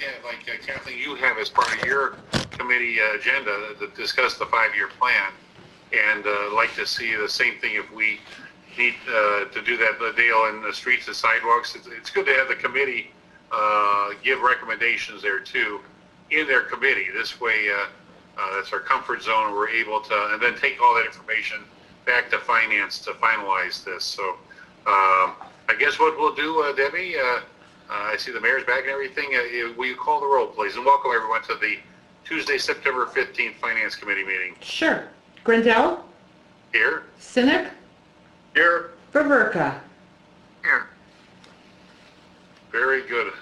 Kathleen, you have as part of your committee agenda to discuss the 5-year plan, and like to see the same thing if we need to do that, Dale, in the streets and sidewalks. It's good to have the committee give recommendations there too in their committee. This way, that's our comfort zone, and we're able to, and then take all that information back to finance to finalize this. So I guess what we'll do, Debbie, I see the mayor's back and everything. Will you call the roll, please? And welcome everyone to the Tuesday, September 15th Finance Committee meeting. Sure. Grindell? Here. Sinek? Here. Ververka? Here. Very good.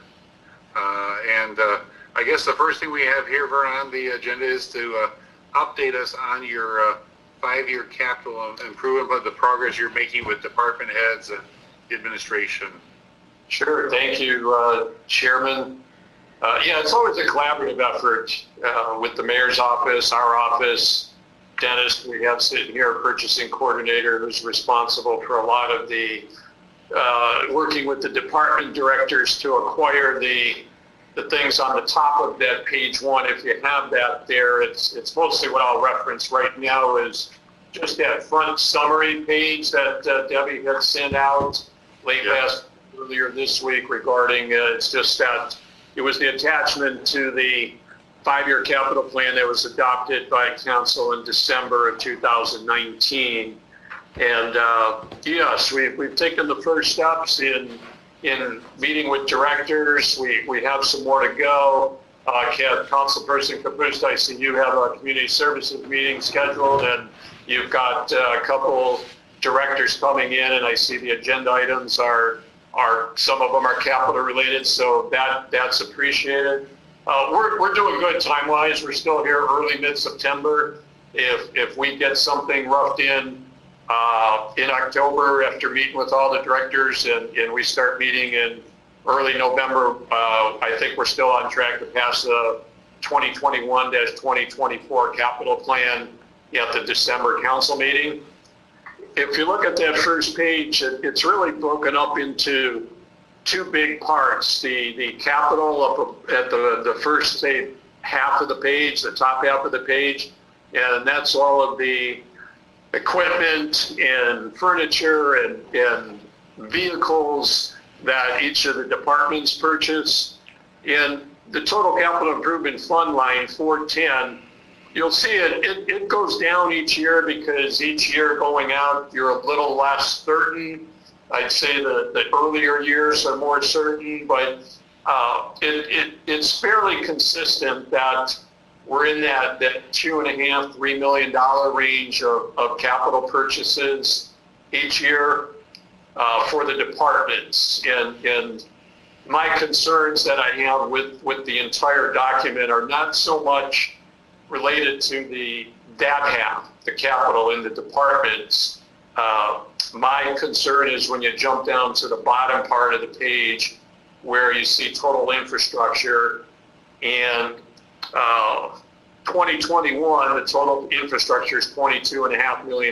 I guess the first thing we have here, Vern, on the agenda is to update us on your 5-year capital improvement, the progress you're making with department heads and the administration. Sure. Thank you, Chairman. Yeah, it's always a collaborative effort with the mayor's office, our office. Dennis, we have sitting here, a purchasing coordinator who's responsible for a lot of the working with the department directors to acquire the things on the top of that page 1. If you have that there, it's mostly what I'll reference right now is just that front summary page that Debbie had sent out earlier this week regarding, it's just that it was the attachment to the 5-year capital plan that was adopted by council in December of 2019. And yes, we've taken the first steps in meeting with directors. We have some more to go. Councilperson Kapust, I see you have a community services meeting scheduled, and you've got a couple directors coming in, and I see the agenda items are some of them are capital related, so that's appreciated. We're doing good time-wise. We're still here early mid-September. If we get something roughed in October after meeting with all the directors and we start meeting in early November, I think we're still on track to pass the 2021-2024 capital plan at the December council meeting. If you look at that first page, it's really broken up into 2 big parts. The capital up at the first, say, half of the page, the top half of the page, and that's all of the equipment and furniture and vehicles that each of the departments purchase. In the total capital improvement fund line 410, you'll see it goes down each year because each year going out, you're a little less certain. I'd say the earlier years are more certain, but it's fairly consistent that we're in that $2.5–3 million range of capital purchases each year for the departments. And my concerns that I have with the entire document are not so much related to that half, the capital in the departments. My concern is when you jump down to the bottom part of the page where you see total infrastructure, and 2021, the total infrastructure is $22.5 million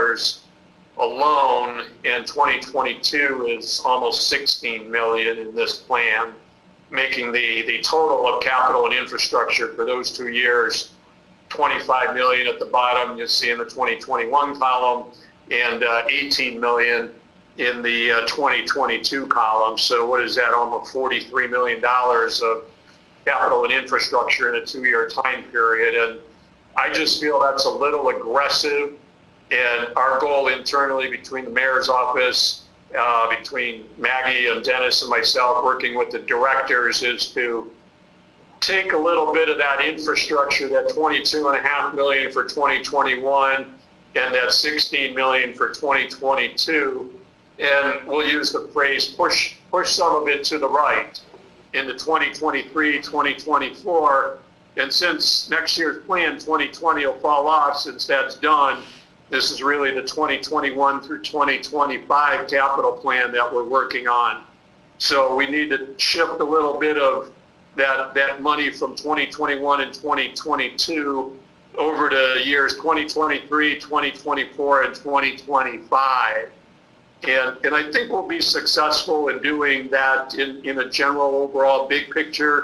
alone, and 2022 is almost $16 million in this plan, making the total of capital and infrastructure for those 2 years $25 million at the bottom, you see in the 2021 column, and $18 million in the 2022 column. So what is that? Almost $43 million of capital and infrastructure in a 2-year time period. And I just feel that's a little aggressive. And our goal internally between the mayor's office, between Maggie and Dennis and myself working with the directors, is to take a little bit of that infrastructure, that $22.5 million for 2021 and that $16 million for 2022, and we'll use the phrase push some of it to the right into 2023, 2024. And since next year's plan, 2020, will fall off, since that's done, this is really the 2021 through 2025 capital plan that we're working on. So we need to shift a little bit of that money from 2021 and 2022 over to years 2023, 2024, and 2025. And I think we'll be successful in doing that in a general overall big picture.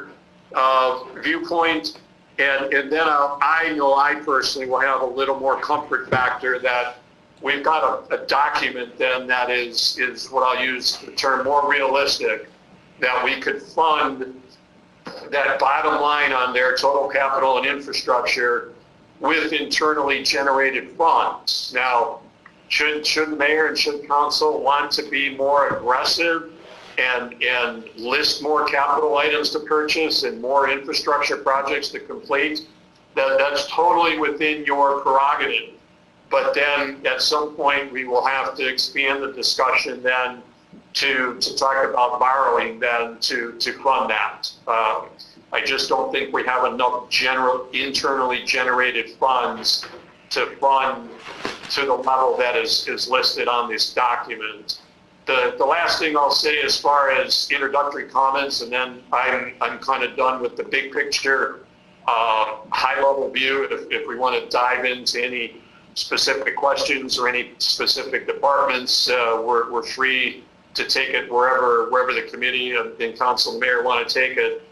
viewpoint, and then I personally will have a little more comfort factor that we've got a document then that is what I'll use the term more realistic, that we could fund that bottom line on their total capital and infrastructure with internally generated funds. Now, should the mayor and should council want to be more aggressive and list more capital items to purchase and more infrastructure projects to complete, that's totally within your prerogative. But then at some point we will have to expand the discussion then to talk about borrowing then to fund that. I just don't think we have enough internally generated funds to fund to the level that is listed on this document. The last thing I'll say as far as introductory comments, and then I'm kind of done with the big picture, high level view. If we want to dive into any specific questions or any specific departments, we're free to take it wherever the committee and council and mayor want to take it.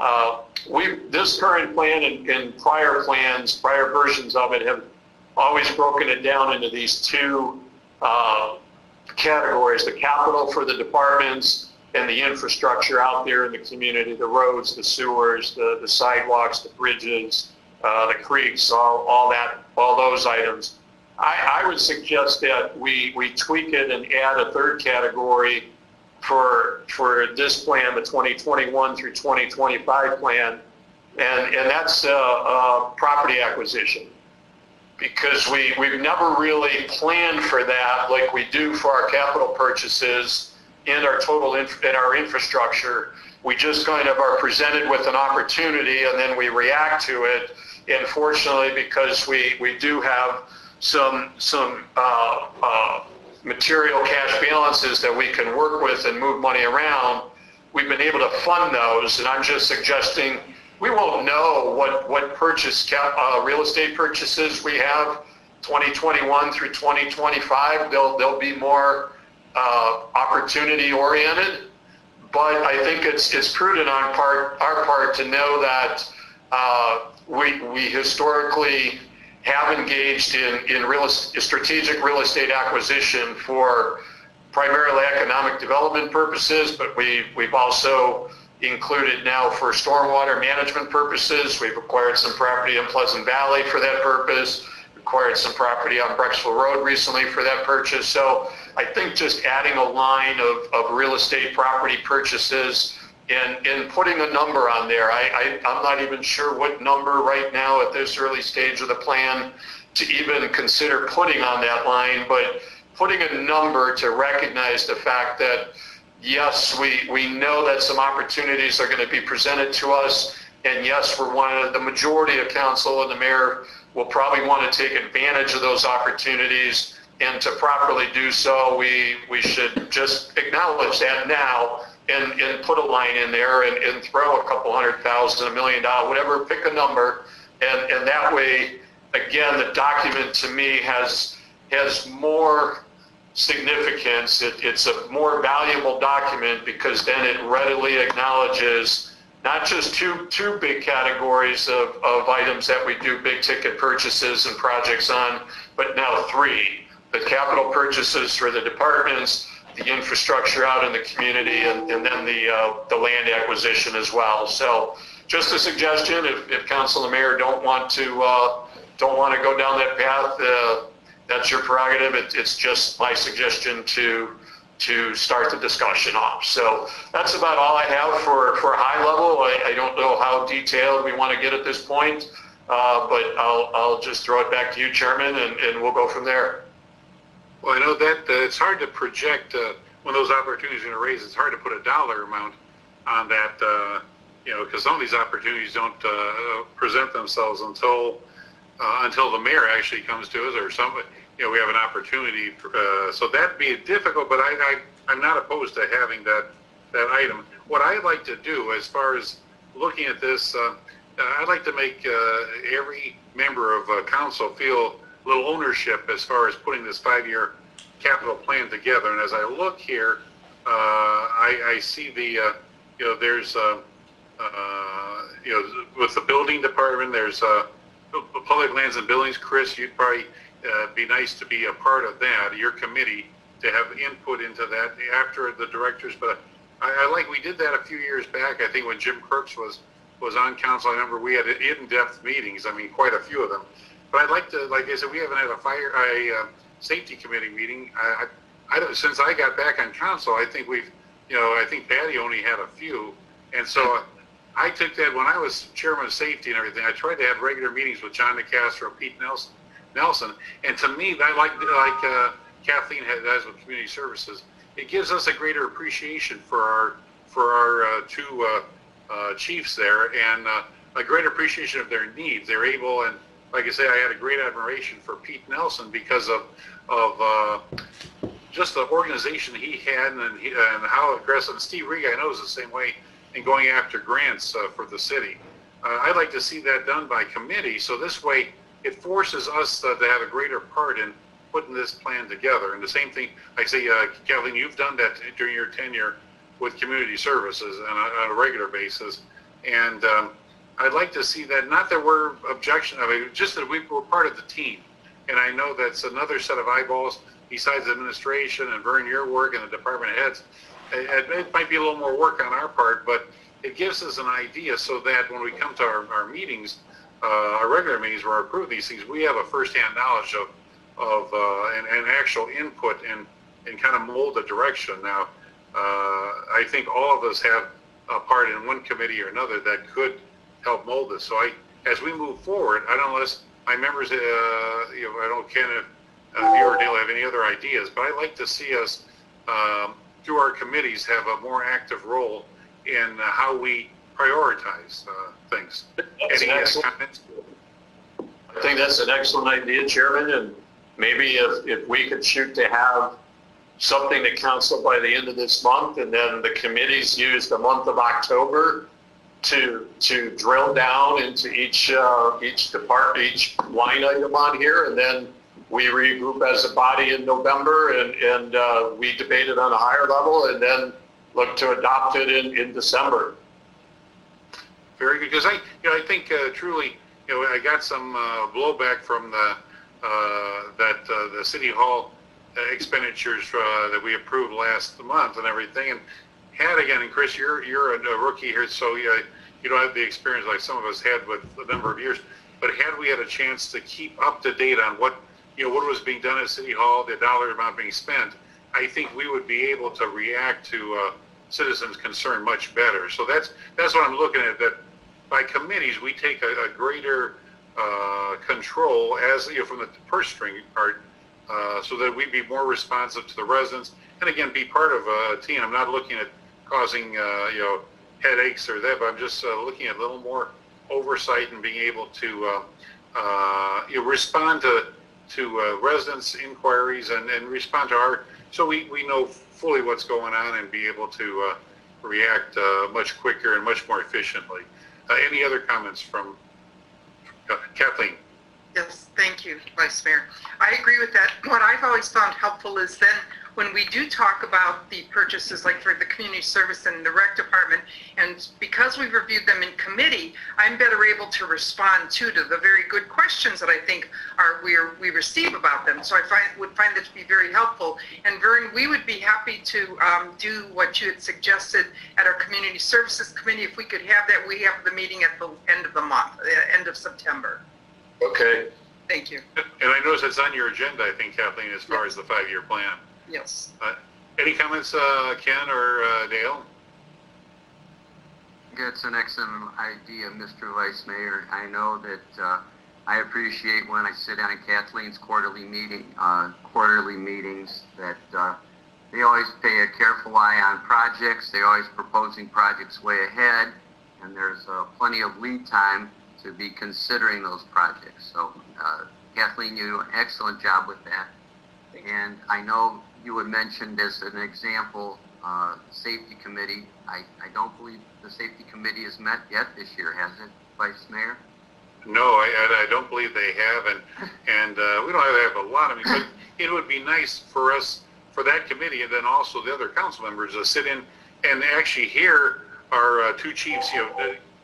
This current plan and prior plans, prior versions of it have always broken it down into these two categories: the capital for the departments and the infrastructure out there in the community, the roads, the sewers, the sidewalks, the bridges, the creeks, all those items. I would suggest that we tweak it and add a third category for this plan, the 2021 through 2025 plan, and that's property acquisition. Because we've never really planned for that like we do for our capital purchases and our total and our infrastructure. We just kind of are presented with an opportunity and then we react to it. And fortunately, because we do have some material cash balances that we can work with and move money around, we've been able to fund those. And I'm just suggesting we won't know what real estate purchases we have 2021 through 2025. They'll be more opportunity oriented, but I think it's prudent on our part to know that we historically have engaged in strategic real estate acquisition for primarily economic development purposes, but we've also included now for stormwater management purposes. We've acquired some property in Pleasant Valley for that purpose, acquired some property on Brecksville Road recently for that purchase. So I think just adding a line of real estate property purchases and putting a number on there. I'm not even sure what number right now at this early stage of the plan to even consider putting on that line, but putting a number to recognize the fact that yes, we know that some opportunities are going to be presented to us, and yes, the majority of council and the mayor will probably want to take advantage of those opportunities, and to properly do so, we should just acknowledge that now and put a line in there and throw a couple $100,000, $1 million, whatever, pick a number, and that way, again, the document to me has more significance. It's a more valuable document because then it readily acknowledges not just two big categories of items that we do big ticket purchases and projects on, but now three: the capital purchases for the departments, the infrastructure out in the community, and then the land acquisition as well. So just a suggestion: if council and mayor don't want to go down that path, that's your prerogative. It's just my suggestion to start the discussion off. So that's about all I have for high level. I don't know how detailed we want to get at this point, but I'll just throw it back to you, Chairman, and we'll go from there. Well, I know that it's hard to project when those opportunities are going to raise. It's hard to put a dollar amount on that, because some of these opportunities don't present themselves until the mayor actually comes to us, or somebody. We have an opportunity, so that'd be difficult. But I'm not opposed to having that item. What I'd like to do, as far as looking at this, I'd like to make every member of council feel a little ownership as far as putting this 5-year capital plan together. And as I look here, I see there's with the building department, there's public lands and buildings. Chris, you'd probably be nice to be a part of that, your committee, to have input into that after the directors. But I like, we did that a few years back. I think when Jim Crooks was on council, I remember we had in-depth meetings. I mean, quite a few of them. But I'd like to, like I said, we haven't had a safety committee meeting. Since I got back on council, I think I think Patty only had a few. And so I took that when I was chairman of safety and everything. I tried to have regular meetings with John DeCastro, Pete Nelson. And to me, I like Kathleen has with community services. It gives us a greater appreciation for our two chiefs there, and a greater appreciation of their needs. They're able, and like I say, I had a great admiration for Pete Nelson because of just the organization he had and how aggressive. And Steve Riga, I know, is the same way in going after grants for the city. I'd like to see that done by committee, so this way it forces us to have a greater part in putting this plan together. And the same thing, I say, Kathleen, you've done that during your tenure with community services on a regular basis. And I'd like to see that, not that we're just that we're part of the team. And I know that's another set of eyeballs besides administration and Vern, your work, and the department heads. It might be a little more work on our part, but it gives us an idea so that when we come to our meetings, our regular meetings where we approve these things, we have a first-hand knowledge of and actual input and kind of mold the direction. Now, I think all of us have a part in one committee or another that could help mold this. So as we move forward, I don't know unless my members, I don't, Ken, if you or Dale have any other ideas, but I'd like to see us, through our committees, have a more active role in how we prioritize things. Any comments? I think that's an excellent idea, Chairman, and maybe if we could shoot to have something to council by the end of this month, and then the committees use the month of October to drill down into each department, each line item on here, and then we regroup as a body in November and we debate it on a higher level, and then look to adopt it in December. Very good, because I think truly, I got some blowback from the City Hall expenditures that we approved last month and everything. And again, and Chris, you're a rookie here, so you don't have the experience like some of us had with a number of years. But had we had a chance to keep up to date on what was being done at City Hall, the dollar amount being spent, I think we would be able to react to citizens' concern much better. So that's what I'm looking at. That by committees we take a greater control as from the purse string part, so that we be more responsive to the residents, and again be part of a team. I'm not looking at causing headaches or that, but I'm just looking at a little more oversight and being able to respond to residents' inquiries and respond to so we know fully what's going on and be able to react much quicker and much more efficiently. Any other comments from Kathleen? Yes, thank you, Vice Mayor. I agree with that. What I've always found helpful is then when we do talk about the purchases, like for the community service and the rec department, and because we've reviewed them in committee, I'm better able to respond to the very good questions that I think we receive about them. So I would find that to be very helpful. And Vern, we would be happy to do what you had suggested at our community services committee. If we could have that, we have the meeting at the end of the month, end of September. Okay. Thank you. And I notice it's on your agenda, I think, Kathleen, as far as the 5-year plan. Yes. Any comments, Ken or Dale? It's an excellent idea, Mr. Vice Mayor. I know that I appreciate when I sit on Kathleen's quarterly meetings that they always pay a careful eye on projects. They're always proposing projects way ahead, and there's plenty of lead time to be considering those projects. So, Kathleen, you do an excellent job with that. And I know you had mentioned as an example, safety committee. I don't believe the safety committee has met yet this year, has it, Vice Mayor? No, I don't believe they have, and we don't have a lot of them. But it would be nice for us, for that committee, and then also the other council members to sit in and actually hear our two chiefs,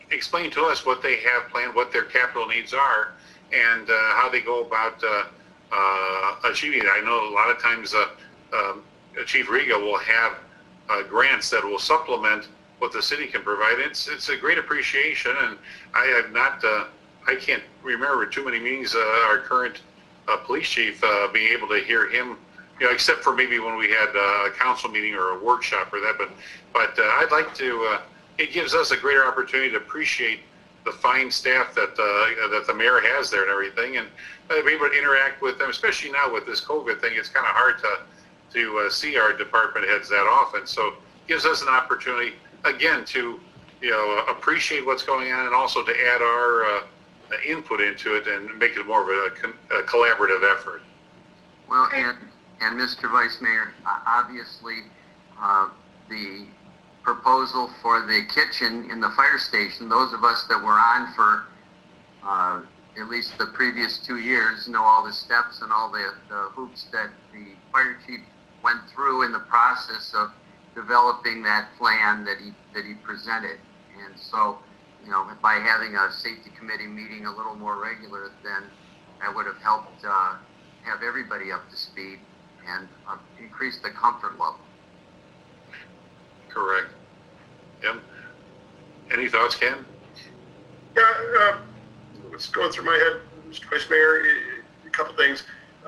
explain to us what they have planned, what their capital needs are, and how they go about achieving it. I know a lot of times Chief Riga will have grants that will supplement what the city can provide. It's a great appreciation, and I have not, I can't remember too many meetings our current police chief being able to hear him, except for maybe when we had a council meeting or a workshop or that. But I'd like to. It gives us a greater opportunity to appreciate the fine staff that the mayor has there and everything, and be able to interact with them, especially now with this COVID thing. It's kind of hard to see our department heads that often. So it gives us an opportunity again to appreciate what's going on, and also to add our input into it and make it more of a collaborative effort. Well, and Mr. Vice Mayor, obviously, the proposal for the kitchen in the fire station, those of us that were on for at least the previous 2 years know all the steps and all the hoops that the fire chief went through in the process of developing that plan that he presented. And so, by having a safety committee meeting a little more regular, then that would have helped have everybody up to speed and increase the comfort level. Correct. Yep. Any thoughts, Ken? Yeah, what's going through my head, Mr. Vice Mayor, a couple things.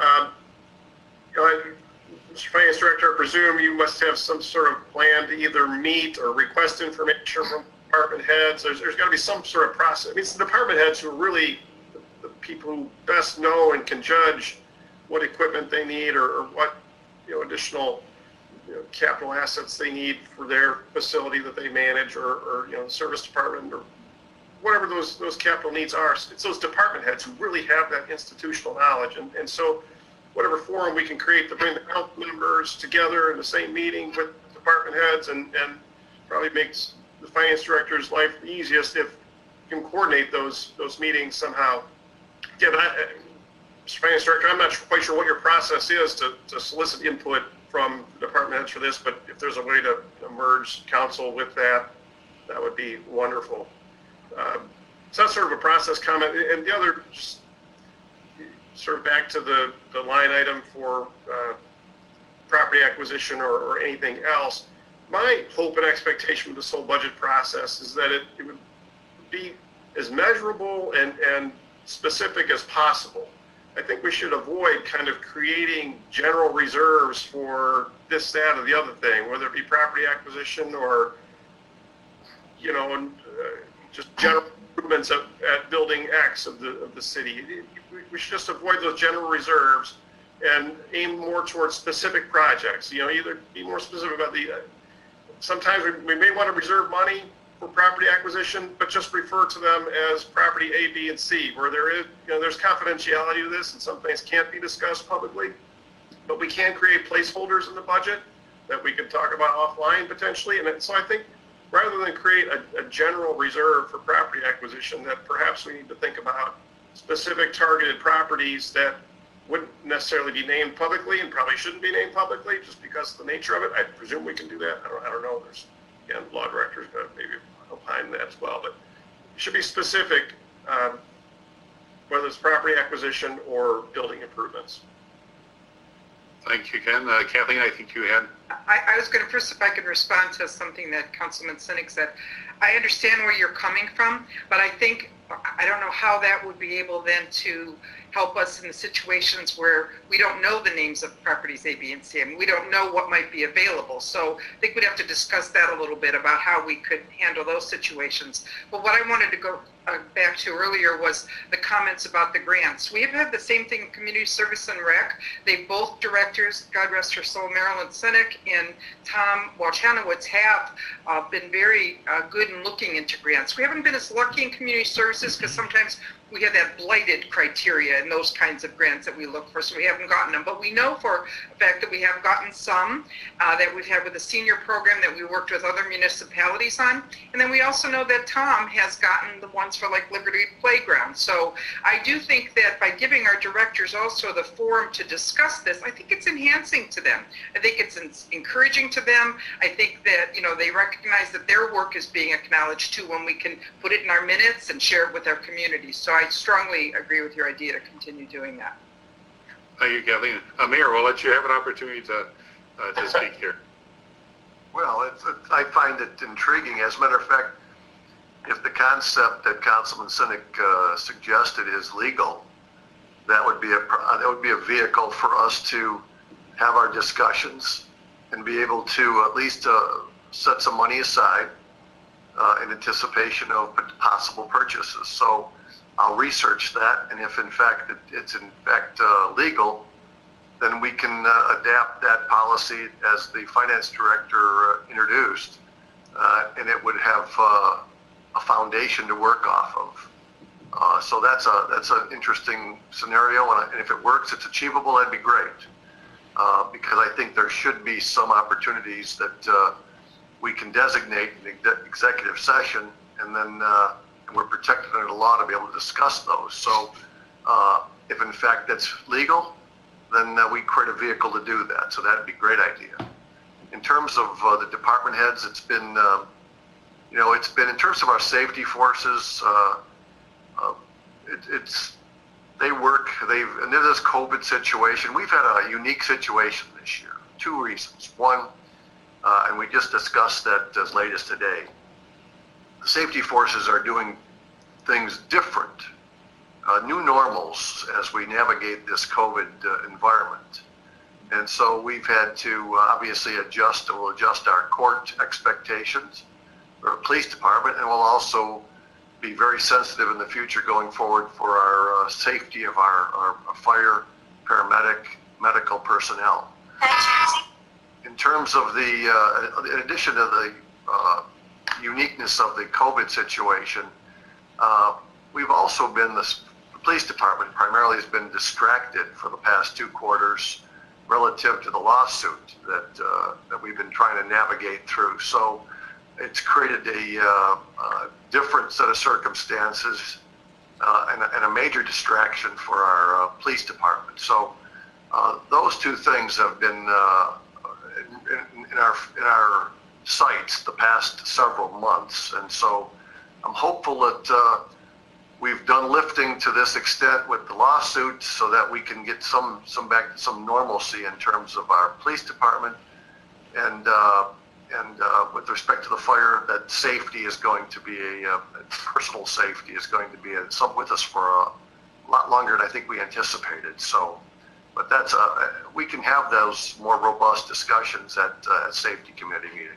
Mr. Finance Director, I presume you must have some sort of plan to either meet or request information from department heads. There's got to be some sort of process. I mean, it's the department heads who are really the people who best know and can judge what equipment they need or what additional capital assets they need for their facility that they manage, or the service department, or whatever those capital needs are. It's those department heads who really have that institutional knowledge, and so whatever forum we can create to bring the council members together in the same meeting with department heads, and probably makes the finance director's life the easiest if you can coordinate those meetings somehow. Yeah, but Mr. Finance Director, I'm not quite sure what your process is to solicit input from the department heads for this, but if there's a way to merge council with that, that would be wonderful. So that's sort of a process comment. And the other, just sort of back to the line item for property acquisition or anything else, my hope and expectation with this whole budget process is that it would be as measurable and specific as possible. I think we should avoid kind of creating general reserves for this, that, or the other thing, whether it be property acquisition or, just general improvements at building X of the city. We should just avoid those general reserves and aim more towards specific projects. Either be more specific about sometimes we may want to reserve money for property acquisition, but just refer to them as property A, B, and C, where there is, there's confidentiality to this and some things can't be discussed publicly, but we can create placeholders in the budget that we could talk about offline potentially. And so I think rather than create a general reserve for property acquisition, that perhaps we need to think about specific targeted properties that wouldn't necessarily be named publicly and probably shouldn't be named publicly just because of the nature of it. I presume we can do that. I don't know. There's, again, law directors maybe opine that as well, but it should be specific, whether it's property acquisition or building improvements. Thank you, Ken. Kathleen, I think you had. I was going to first, if I could respond to something that Councilman Sinek said. I understand where you're coming from, but I don't know how that would be able then to help us in the situations where we don't know the names of properties A, B, and C. I mean, we don't know what might be available. So I think we'd have to discuss that a little bit about how we could handle those situations. But what I wanted to go back to earlier was the comments about the grants. We have had the same thing in Community Service and Rec. They both directors, God rest her soul, Marilyn Sinek and Tom Walchanowicz, have been very good in looking into grants. We haven't been as lucky in Community Service resources, because sometimes we have that blighted criteria and those kinds of grants that we look for, so we haven't gotten them. But we know for a fact that we have gotten some that we've had with the senior program that we worked with other municipalities on. And then we also know that Tom has gotten the ones for like Liberty Playground. So I do think that by giving our directors also the forum to discuss this, I think it's enhancing to them. I think it's encouraging to them. I think that, they recognize that their work is being acknowledged too when we can put it in our minutes and share it with our community. So I strongly agree with your idea to continue doing that. Thank you, Kathleen. Mayor, we'll let you have an opportunity to speak here. Well, I find it intriguing. As a matter of fact, if the concept that Councilman Sinek suggested is legal, that would be a vehicle for us to have our discussions and be able to at least set some money aside in anticipation of possible purchases. So I'll research that, and if in fact it's in fact legal, then we can adapt that policy as the finance director introduced, and it would have a foundation to work off of. So that's an interesting scenario, and if it works, it's achievable, that'd be great. Because I think there should be some opportunities that we can designate in executive session, and then we're protected under the law to be able to discuss those. So if in fact that's legal, then we create a vehicle to do that. So that'd be a great idea. In terms of the department heads, it's been, it's been in terms of our safety forces, and in this COVID situation, we've had a unique situation this year. Two reasons. One, and we just discussed that as late as today, the safety forces are doing things different, new normals as we navigate this COVID environment. And so we've had to obviously adjust our court expectations for the police department, and we'll also be very sensitive in the future going forward for our safety of our fire, paramedic, medical personnel. In terms of in addition to the uniqueness of the COVID situation, we've also been, the police department primarily has been distracted for the past 2 quarters relative to the lawsuit that we've been trying to navigate through. So it's created a different set of circumstances and a major distraction for our police department. So those two things have been in our sights the past several months, and so I'm hopeful that we've done lifting to this extent with the lawsuit, so that we can get some back to some normalcy in terms of our police department, and with respect to the fire, that safety is going to be personal safety is going to be with us for a lot longer than I think we anticipated. So, but that's we can have those more robust discussions at safety committee meeting.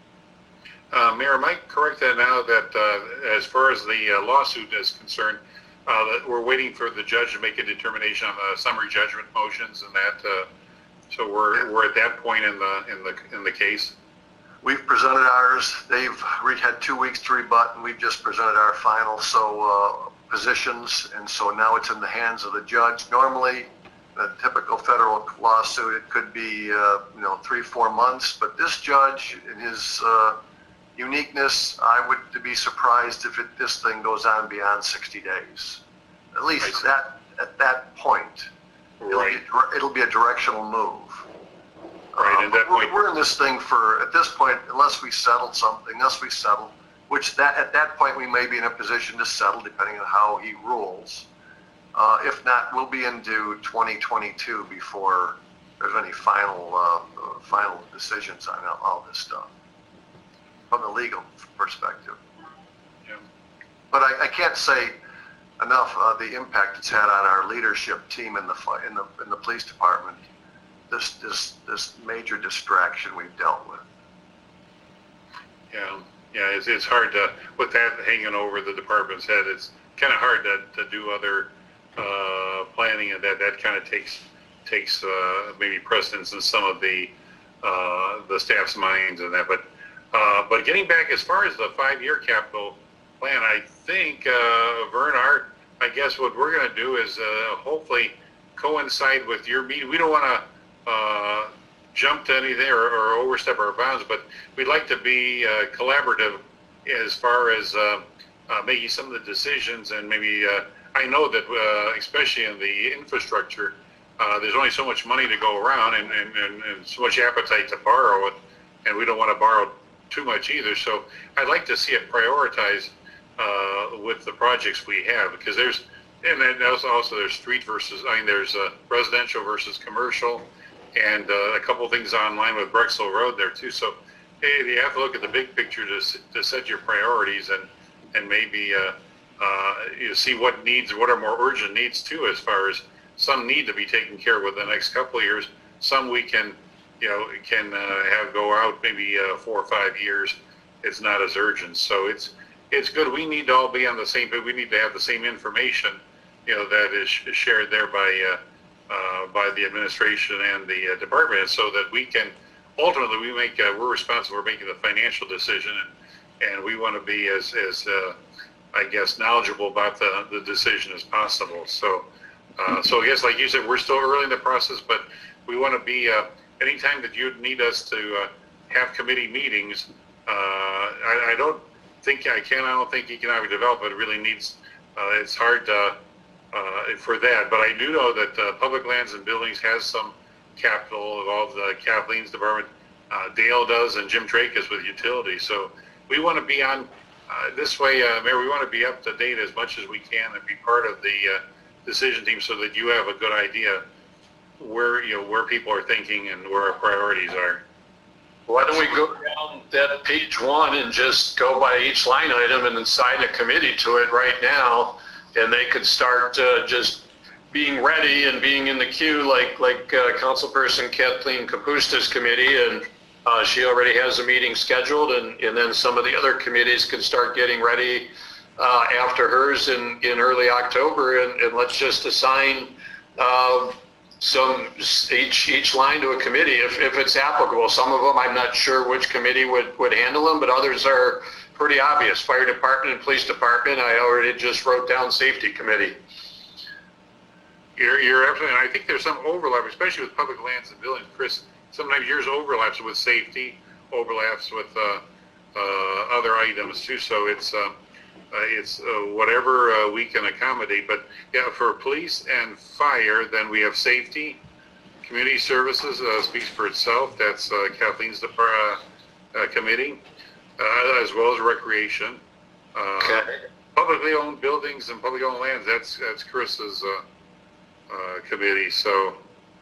Mayor, am I correct that now that as far as the lawsuit is concerned, that we're waiting for the judge to make a determination on the summary judgment motions and that, so we're at that point in the case? We've presented ours. They've had 2 weeks to rebut, and we've just presented our final positions, and so now it's in the hands of the judge. Normally, a typical federal lawsuit, it could be 3-4 months, but this judge, in his uniqueness, I would be surprised if this thing goes on beyond 60 days. At least at that point, it'll be a directional move. Right, at that point, we're in this thing at this point, unless we settle something, which at that point we may be in a position to settle depending on how he rules. If not, we'll be into 2022 before there's any final decisions on all this stuff from the legal perspective. Yeah. But I can't say enough the impact it's had on our leadership team in the police department. This major distraction we've dealt with. Yeah, it's hard to, with that hanging over the department's head, it's kind of hard to do other planning, and that kind of takes maybe precedence in some of the staff's minds and that. But getting back as far as the 5-year capital plan. I think, Vern, I guess what we're going to do is hopefully coincide with your meeting. We don't want to jump to anything or overstep our bounds, but we'd like to be collaborative as far as making some of the decisions. And maybe I know that especially in the infrastructure, there's only so much money to go around and so much appetite to borrow it, and we don't want to borrow too much either. So I'd like to see it prioritized with the projects we have, because there's street versus, there's residential versus commercial, and a couple things online with Brexel Road there too. So hey, you have to look at the big picture to set your priorities and maybe you see what are more urgent needs too, as far as some need to be taken care of within the next couple of years. Some we can have go out maybe 4 or 5 years. It's not as urgent. So it's good. We need to all be on the same page. We need to have the same information, that is shared there by the administration and the department, so that we can ultimately we're responsible for making the financial decision, and we want to be as I guess knowledgeable about the decision as possible. So I guess, like you said, we're still early in the process, but we want to be anytime that you'd need us to have committee meetings. I don't think economic development really needs. It's hard for that, but I do know that Public Lands and Buildings has some capital involved. Kathleen's department, Dale does, and Jim Tracus with utilities. So we want to be on this way, Mayor. We want to be up to date as much as we can and be part of the decision team, so that you have a good idea where people are thinking and where our priorities are. Why don't we go down that page 1 and just go by each line item and assign a committee to it right now, and they could start just being ready and being in the queue, like Councilperson Kathleen Kapusta's committee, and she already has a meeting scheduled, and then some of the other committees can start getting ready after hers in early October, and let's just assign each line to a committee if it's applicable. Some of them I'm not sure which committee would handle them, but others are pretty obvious. Fire department and police department, I already just wrote down safety committee. You're absolutely, and I think there's some overlap, especially with Public Lands and Buildings, Chris. Sometimes yours overlaps with safety, overlaps with other items too. So it's whatever we can accommodate. But yeah, for police and fire, then we have safety, community services speaks for itself. That's Kathleen's committee, as well as recreation. Okay. Publicly owned buildings and publicly owned lands. That's Chris's committee. So.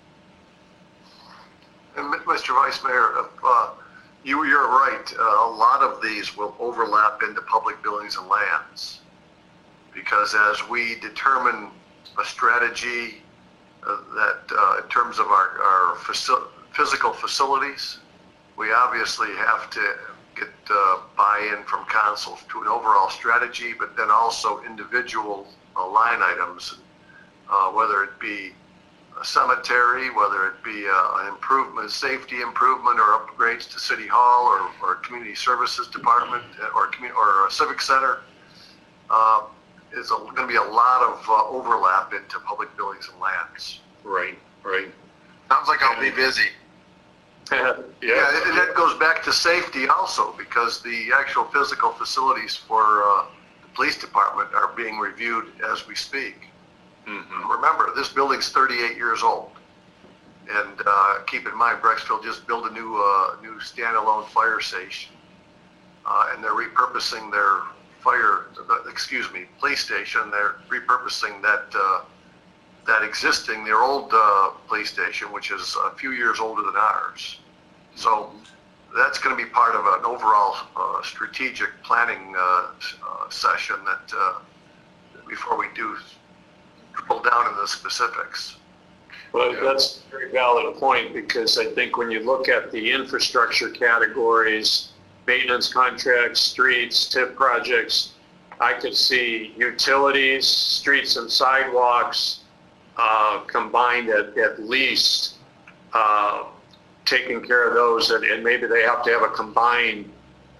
And Mr. Vice Mayor, you're right. A lot of these will overlap into public buildings and lands, because as we determine a strategy that in terms of our physical facilities, we obviously have to get buy-in from council to an overall strategy, but then also individual line items, whether it be a cemetery, whether it be an improvement, safety improvement, or upgrades to City Hall or Community Services Department or a Civic Center. Is going to be a lot of overlap into public buildings and lands. Right. Sounds like I'll be busy. Yeah, and that goes back to safety also, because the actual physical facilities for the police department are being reviewed as we speak. Mm-hmm. Remember, this building's 38 years old, and keep in mind, Brecksville just built a new standalone fire station, and they're repurposing their police station. They're repurposing that existing, their old police station, which is a few years older than ours. So that's going to be part of an overall strategic planning session that before we do drill down into the specifics. Well, that's a very valid point, because I think when you look at the infrastructure categories, maintenance contracts, streets, TIP projects, I could see utilities, streets and sidewalks combined at least taking care of those, and maybe they have to have a combined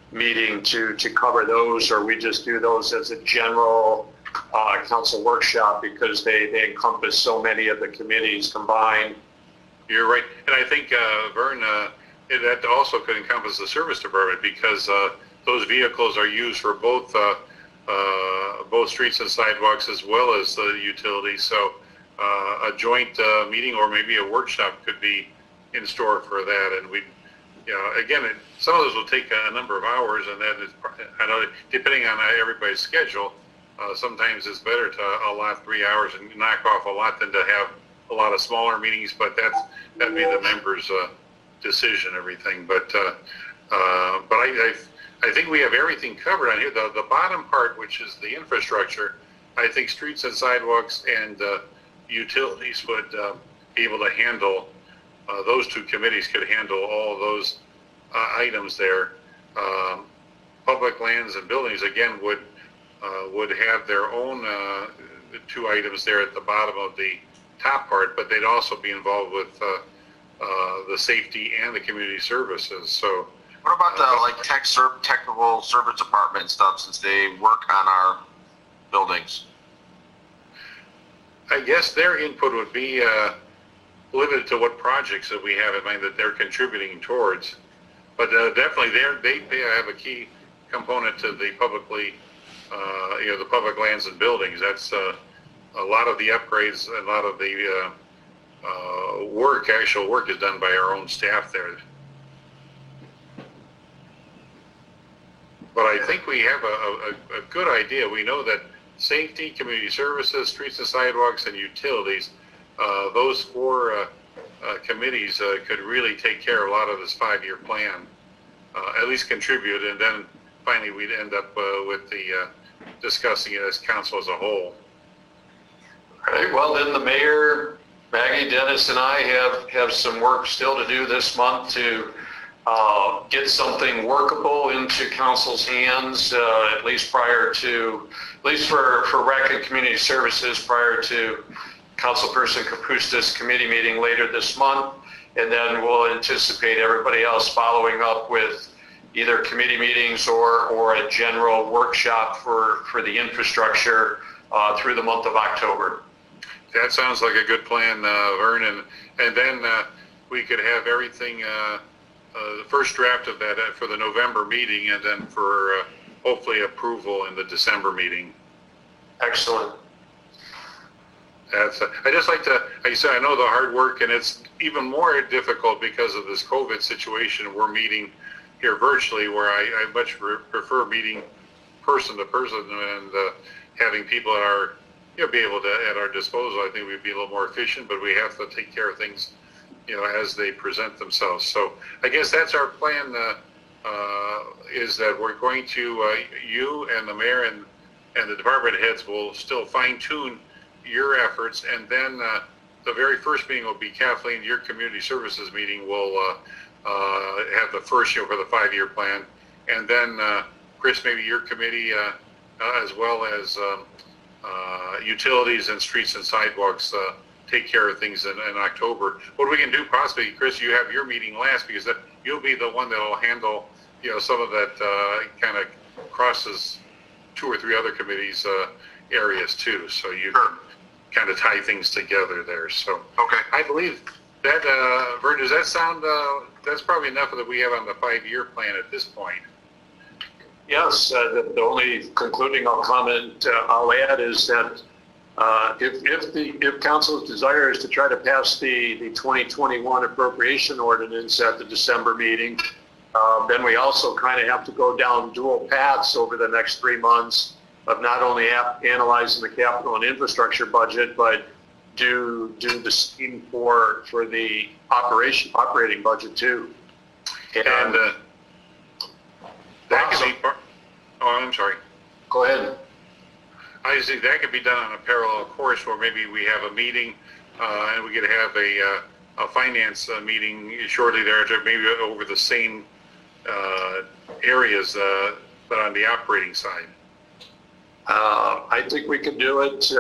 meeting to cover those, or we just do those as a general council workshop because they encompass so many of the committees combined. You're right. And I think, Vern, that also could encompass the service department because those vehicles are used for both streets and sidewalks as well as the utilities. So a joint meeting or maybe a workshop could be in store for that. And we, again, some of those will take a number of hours, and then I know depending on everybody's schedule, sometimes it's better to allot 3 hours and knock off a lot than to have a lot of smaller meetings. But that'd be the members' decision, everything. But I think we have everything covered on here. The bottom part, which is the infrastructure, I think streets and sidewalks and utilities would be able to handle. Those two committees could handle all of those items there. Public lands and buildings, again, would have their own two items there at the bottom of the top part, but they'd also be involved with the safety and the community services. So What about the technical service department and stuff, since they work on our buildings? I guess their input would be limited to what projects that we have in mind that they're contributing towards. But definitely they have a key component to the publicly, the public lands and buildings. That's a lot of the upgrades, a lot of the actual work is done by our own staff there. But I think we have a good idea. We know that safety, community services, streets and sidewalks, and utilities, those four committees could really take care of a lot of this 5-year plan, at least contribute, and then finally we'd end up with the discussing it as council as a whole. All right, well then the mayor, Maggie, Dennis, and I have some work still to do this month to get something workable into council's hands, at least for rec and community services, prior to Councilperson Kapustas committee meeting later this month. And then we'll anticipate everybody else following up with either committee meetings or a general workshop for the infrastructure through the month of October. That sounds like a good plan, Vernon. And then we could have everything, the first draft of that for the November meeting, and then for hopefully approval in the December meeting. Excellent. I just like to, like I said, I know the hard work, and it's even more difficult because of this COVID situation. We're meeting here virtually, where I much prefer meeting person to person and having people at our, be able to, at our disposal. I think we'd be a little more efficient, but we have to take care of things, as they present themselves. So I guess that's our plan, is that we're going to, you and the mayor and the department heads will still fine tune your efforts, and then the very first meeting will be Kathleen, your community services meeting will have the first for the 5-year plan, and then Chris, maybe your committee as well as utilities and streets and sidewalks take care of things in October. What we can do possibly, Chris, you have your meeting last, because you'll be the one that will handle some of that kind of crosses 2 or 3 other committees areas too, so you can kind of tie things together there. So okay, I believe that Vern, does that sound that's probably enough that we have on the 5-year plan at this point? Yes, the only concluding I'll add is that if council's desire is to try to pass the 2021 appropriation ordinance at the December meeting, then we also kind of have to go down dual paths over the next 3 months of not only analyzing the capital and infrastructure budget, but do the scheme for the operating budget too. And that could be part. Oh, I'm sorry. Go ahead. I just think that could be done on a parallel course, where maybe we have a meeting and we could have a finance meeting shortly thereafter, maybe over the same areas, but on the operating side. I think we could do it.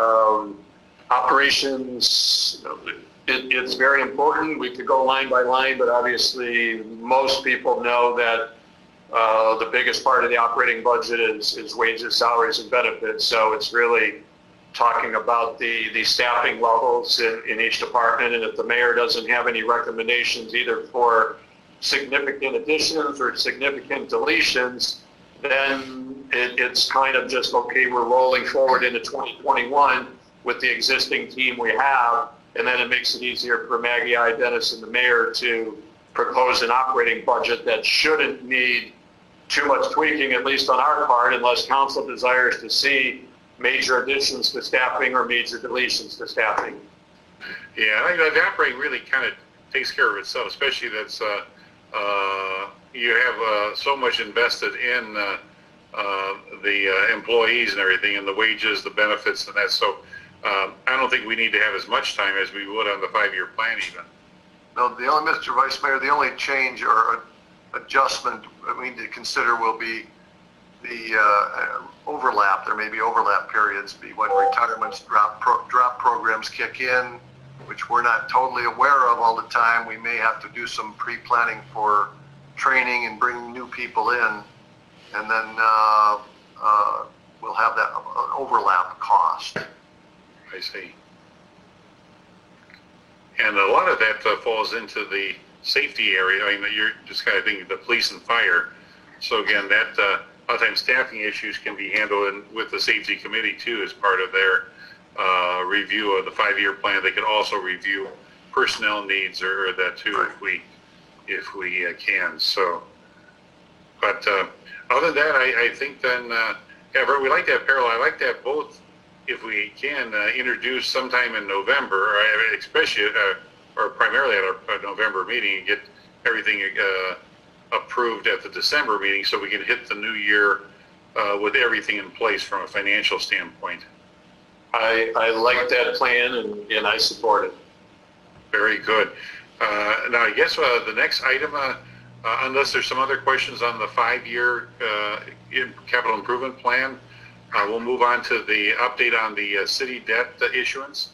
Operations, it's very important. We could go line by line, but obviously most people know that The biggest part of the operating budget is wages, salaries, and benefits. So it's really talking about the staffing levels in each department. And if the mayor doesn't have any recommendations either for significant additions or significant deletions, then it's kind of just, okay, we're rolling forward into 2021 with the existing team we have. And then it makes it easier for Maggie, I, Dennis, and the mayor to propose an operating budget that shouldn't need too much tweaking, at least on our part, unless council desires to see major additions to staffing or major deletions to staffing. Yeah, I think the operating really kind of takes care of itself, especially that's you have so much invested in the employees and everything, and the wages, the benefits, and that. So I don't think we need to have as much time as we would on the 5-year plan even. No, the only, Mr. Vice Mayor, the only change or adjustment we need to consider will be the overlap. There may be overlap periods when retirements drop programs kick in, which we're not totally aware of all the time. We may have to do some pre-planning for training and bringing new people in, and then we'll have that overlap cost. I see. And a lot of that falls into the safety area. I mean, you're just kind of thinking the police and fire. So again, that a lot of times staffing issues can be handled with the safety committee too, as part of their review of the 5-year plan. They can also review personnel needs or that too, if we can. So, but other than that, I think then, yeah, we like to have parallel. I like to have both, if we can, introduce sometime in November, especially or primarily at our November meeting, and get everything approved at the December meeting, so we can hit the new year with everything in place from a financial standpoint. I like that plan, and I support it. Very good. Now, I guess the next item, unless there's some other questions on the 5-year capital improvement plan, we'll move on to the update on the city debt issuance.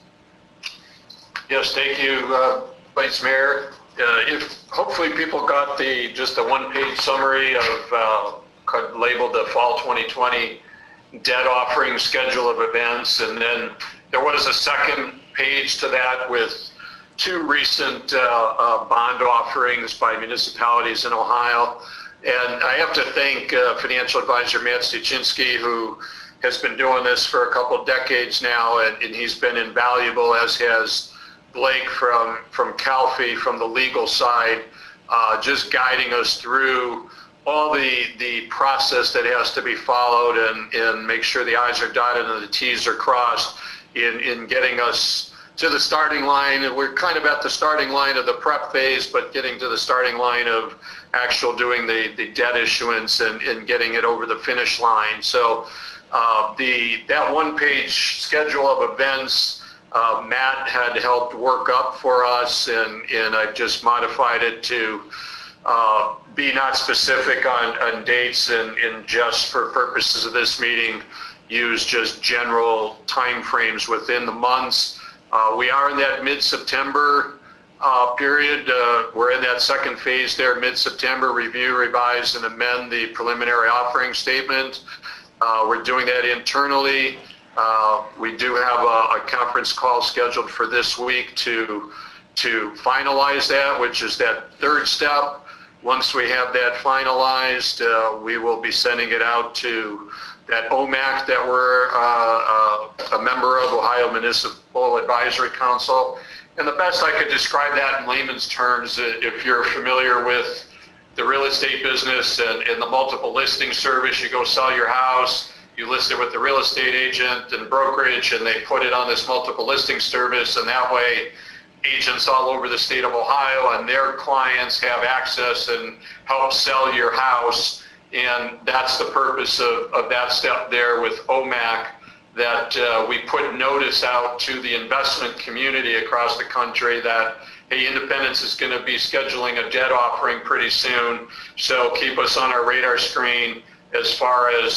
Yes, thank you, Vice Mayor. If hopefully people got just a one-page summary of labeled the Fall 2020 debt offering schedule of events, and then there was a second page to that with 2 recent bond offerings by municipalities in Ohio. And I have to thank financial advisor Matt Stuczynski, who has been doing this for a couple of decades now, and he's been invaluable, as has Blake from CalFE, from the legal side, just guiding us through all the process that has to be followed, and make sure the I's are dotted and the T's are crossed in getting us to the starting line. And we're kind of at the starting line of the prep phase, but getting to the starting line of actual doing the debt issuance and getting it over the finish line. So that one-page schedule of events, Matt had helped work up for us, and I've just modified it to be not specific on dates, and just for purposes of this meeting, use just general timeframes within the months. We are in that mid-September period. We're in that second phase there, mid-September, review, revise, and amend the preliminary offering statement. We're doing that internally. We do have a conference call scheduled for this week to finalize that, which is that third step. Once we have that finalized, we will be sending it out to that OMAC that we're a member of, Ohio Municipal Advisory Council. And the best I could describe that in layman's terms, if you're familiar with the real estate business and the multiple listing service, you go sell your house, you list it with the real estate agent and brokerage, and they put it on this multiple listing service, and that way agents all over the state of Ohio and their clients have access and help sell your house. And that's the purpose of that step there with OMAC, that we put notice out to the investment community across the country that, hey, Independence is going to be scheduling a debt offering pretty soon, so keep us on our radar screen as far as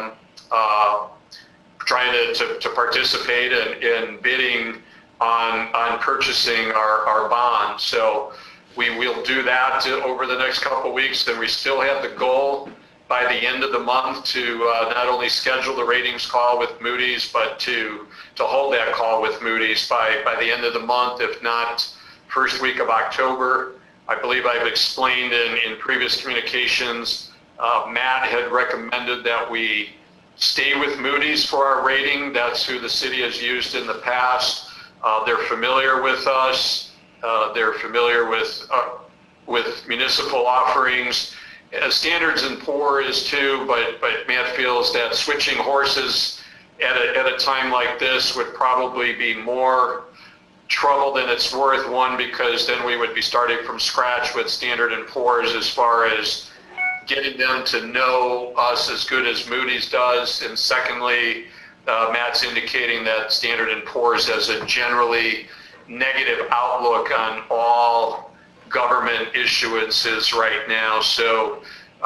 trying to participate in bidding on purchasing our bond. So We will do that over the next couple of weeks, and we still have the goal by the end of the month to not only schedule the ratings call with Moody's, but to hold that call with Moody's by the end of the month, if not first week of October. I believe I've explained in previous communications, Matt had recommended that we stay with Moody's for our rating. That's who the city has used in the past. They're familiar with us. They're familiar with municipal offerings. Standards and Poor's is too, but Matt feels that switching horses at a time like this would probably be more trouble than it's worth. One, because then we would be starting from scratch with Standard and Poor's as far as getting them to know us as good as Moody's does. And secondly, Matt's indicating that Standard and Poor's has a generally negative outlook on all government issuances right now. So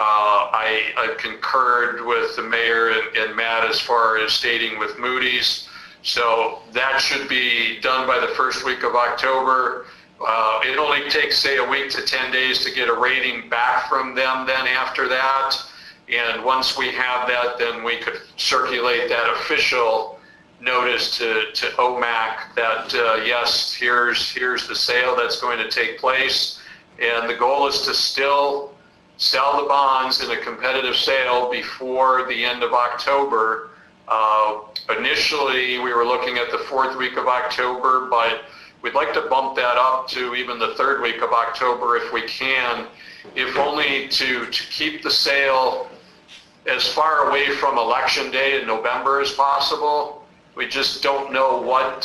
I concurred with the mayor and Matt as far as stating with Moody's. So that should be done by the first week of October. It only takes, say, a week to 10 days to get a rating back from them then after that. And once we have that, then we could circulate that official notice to OMAC that, yes, here's the sale that's going to take place. And the goal is to still sell the bonds in a competitive sale before the end of October. Initially, we were looking at the fourth week of October, but we'd like to bump that up to even the third week of October if we can, if only to keep the sale as far away from Election Day in November as possible. We just don't know what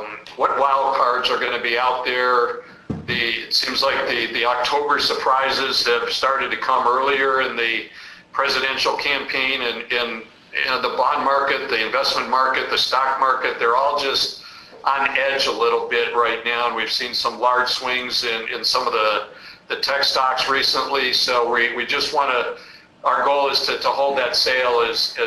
wild cards are going to be out there. It seems like the October surprises have started to come earlier in the presidential campaign, and the bond market, the investment market, the stock market, they're all just on edge a little bit right now. And we've seen some large swings in some of the tech stocks recently. So we just want to, our goal is to hold that sale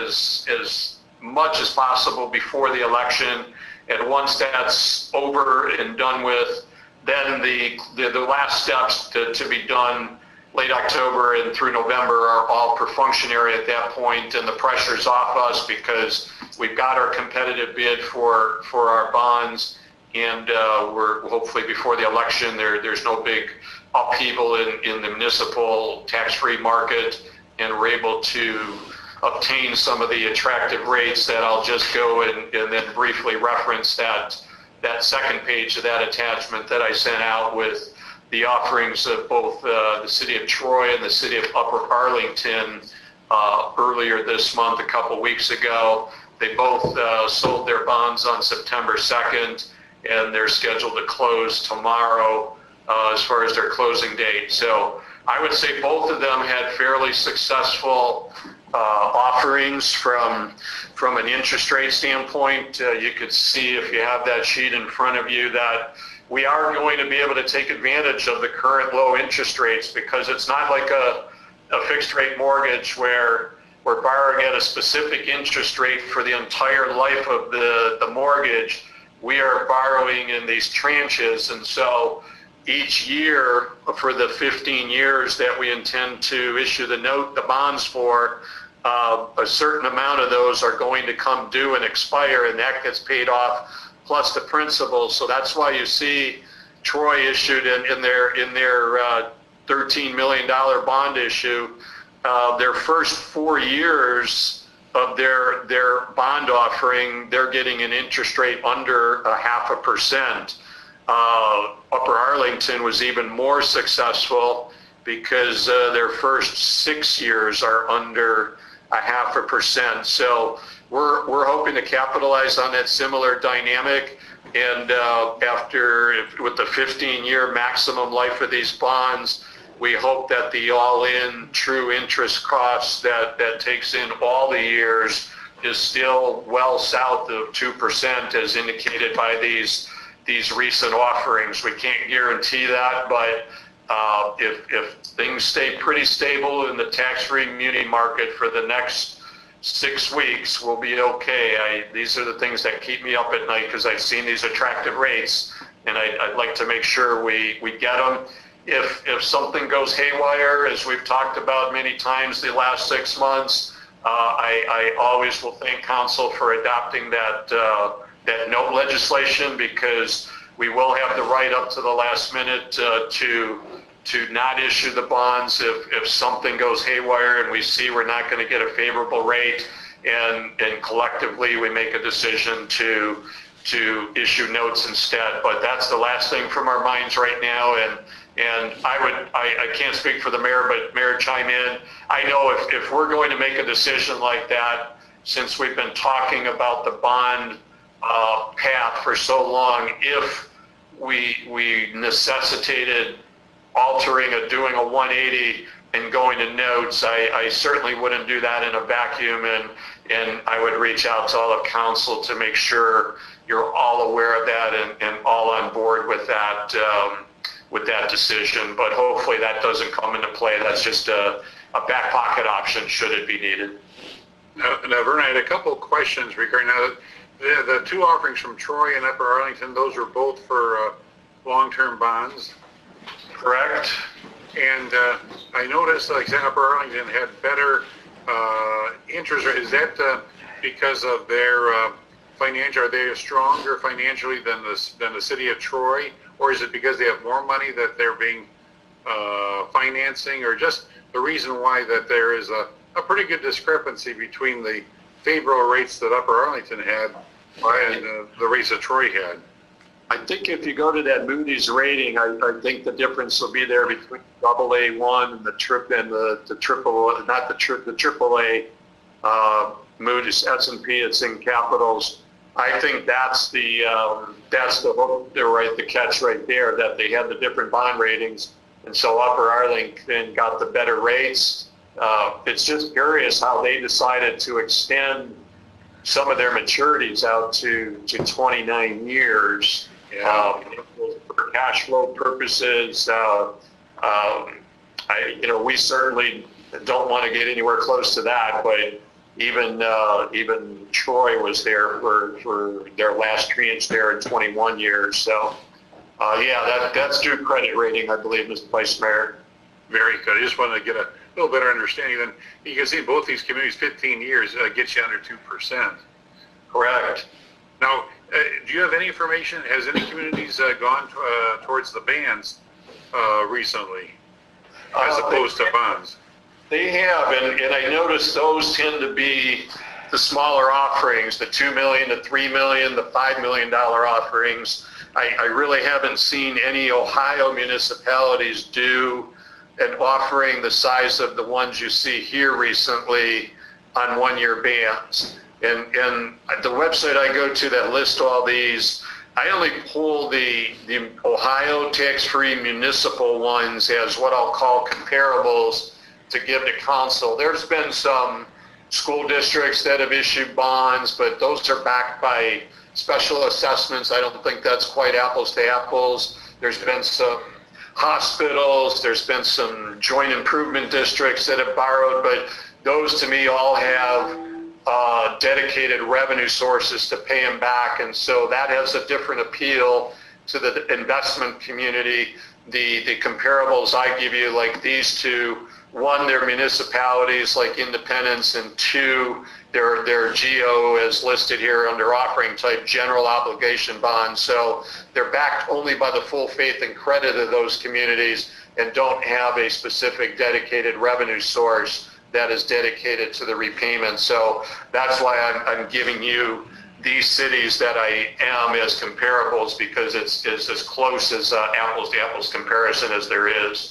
as much as possible before the election. And once that's over and done with, then the last steps to be done late October and through November are all perfunctory at that point, and the pressure's off us because we've got our competitive bid for our bonds, and we're hopefully before the election there's no big upheaval in the municipal tax-free market, and we're able to obtain some of the attractive rates that I'll just go and then briefly reference that second page of that attachment that I sent out with the offerings of both the city of Troy and the city of Upper Arlington earlier this month, a couple weeks ago. They both sold their bonds on September 2nd, and they're scheduled to close tomorrow as far as their closing date. So I would say both of them had fairly successful offerings from an interest rate standpoint. You could see, if you have that sheet in front of you, that we are going to be able to take advantage of the current low interest rates, because it's not like a fixed rate mortgage where we're borrowing at a specific interest rate for the entire life of the mortgage. We are borrowing in these tranches, and so each year for the 15 years that we intend to issue the bonds for, a certain amount of those are going to come due and expire, and that gets paid off plus the principal. So that's why you see Troy issued in their $13 million bond issue, their first 4 years of their bond offering, they're getting an interest rate under 0.5%. Upper Arlington was even more successful because their first 6 years are under 0.5%. So we're hoping to capitalize on that similar dynamic, and with the 15-year maximum life of these bonds, we hope that the all-in true interest cost that takes in all the years is still well south of 2%, as indicated by these recent offerings. We can't guarantee that, but if things stay pretty stable in the tax-free muni market for the next 6 weeks, we'll be okay. These are the things that keep me up at night, because I've seen these attractive rates, and I'd like to make sure we get them. if something goes haywire, as we've talked about many times the last 6 months, I always will thank council for adopting that note legislation, because we will have the right up to the last minute to not issue the bonds if something goes haywire and we see we're not going to get a favorable rate, and collectively we make a decision to issue notes instead. But that's the last thing from our minds right now, and I can't speak for the mayor, but Mayor, chime in. I know if we're going to make a decision like that, since we've been talking about the bond path for so long, if we necessitated doing a 180 and going to notes, I certainly wouldn't do that in a vacuum, and I would reach out to all of council to make sure you're all aware of that and all on board with that decision. But hopefully that doesn't come into play. That's just a back pocket option should it be needed. Now, Vern, I had a couple of questions regarding the two offerings from Troy and Upper Arlington. Those are both for long-term bonds. Correct. And I noticed, like Upper Arlington had better interest rate. Is that because of their financial? Are they stronger financially than the city of Troy, or is it because they have more money that they're being financing, or just the reason why that there is a pretty good discrepancy between the favorable rates that Upper Arlington had and the rates that Troy had? I think if you go to that Moody's rating, I think the difference will be there between AA1 and the AAA Moody's S&P. It's in capitals. I think that's the hook there, right? The catch right there, that they had the different bond ratings, and so Upper Arlington got the better rates. It's just curious how they decided to extend some of their maturities out to 29 years. For cash flow purposes, we certainly don't want to get anywhere close to that, but even Troy was there for their last tranche there in 21 years. So, that's due credit rating, I believe, Mr. Vice Mayor. Very good. I just wanted to get a little better understanding. Then you can see both these communities, 15 years gets you under 2%. Correct. Now, do you have any information? Has any communities gone towards the bans recently, as opposed to bonds? They have, and I noticed those tend to be the smaller offerings, the $2 million, the $3 million, the $5 million offerings. I really haven't seen any Ohio municipalities do an offering the size of the ones you see here recently on one-year bans. And the website I go to that lists all these, I only pull the Ohio tax-free municipal ones as what I'll call comparables to give to council. There's been some school districts that have issued bonds, but those are backed by special assessments. I don't think that's quite apples to apples. There's been some hospitals, there's been some joint improvement districts that have borrowed, but those to me all have dedicated revenue sources to pay them back, and so that has a different appeal to the investment community. The comparables I give you, like these two, one, they're municipalities like Independence, and two, they're GO as listed here under offering type general obligation bonds. So they're backed only by the full faith and credit of those communities and don't have a specific dedicated revenue source that is dedicated to the repayment. So that's why I'm giving you these cities that I am as comparables, because it's as close as apples to apples comparison as there is.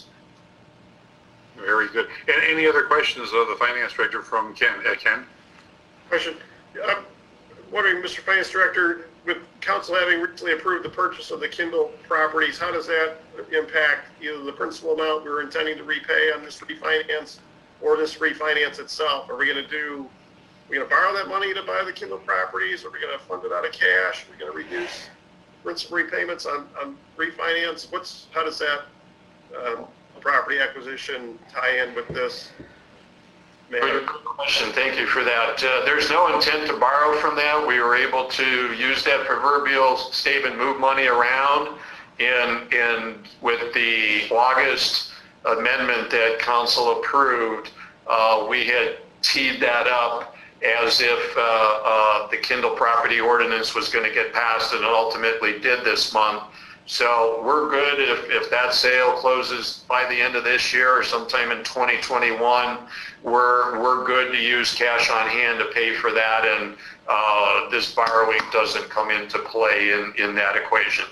Very good. And any other questions of the finance director from Ken? Ken? Question. I'm wondering, Mr. Finance Director, with council having recently approved the purchase of the Kindle properties, how does that impact either the principal amount we're intending to repay on this refinance or this refinance itself? Are we going to borrow that money to buy the Kindle properties? Are we going to fund it out of cash? Are we going to reduce principal repayments on refinance? How does that property acquisition tie in with this matter? Good question. Thank you for that. There's no intent to borrow from that. We were able to use that proverbial save and move money around and with the August amendment that council approved, we had teed that up as if the Kindle property ordinance was going to get passed, and it ultimately did this month. So we're good if that sale closes by the end of this year or sometime in 2021. We're good to use cash on hand to pay for that, and this borrowing doesn't come into play in that equation.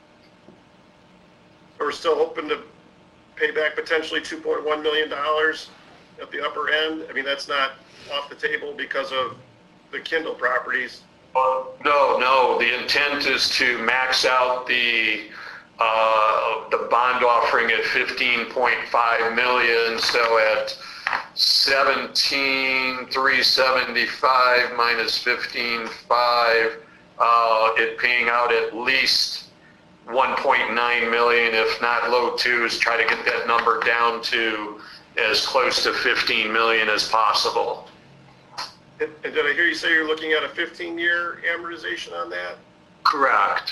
We're still hoping to pay back potentially $2.1 million at the upper end. I mean, that's not off the table because of the Kindle properties. No. The intent is to max out the bond offering at 15.5 million. So at 17,375 minus 15.5, it paying out at least 1.9 million, if not low twos. Try to get that number down to as close to 15 million as possible. And did I hear you say you're looking at a 15-year amortization on that? Correct.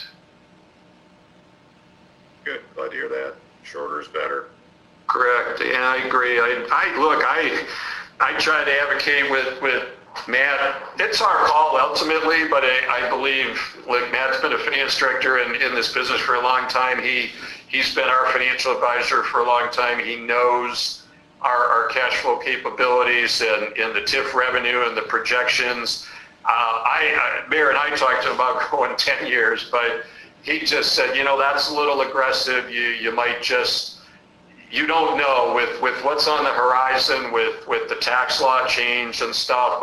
Good, glad to hear that. Shorter is better. Correct. Yeah, I agree. I try to advocate with Matt. It's our call ultimately, but I believe, like, Matt's been a finance director in this business for a long time. He's been our financial advisor for a long time. He knows our cash flow capabilities and the TIF revenue and the projections. Mayor and I talked to him about going 10 years, but he just said, that's a little aggressive. You might just, you don't know with what's on the horizon with the tax law change and stuff.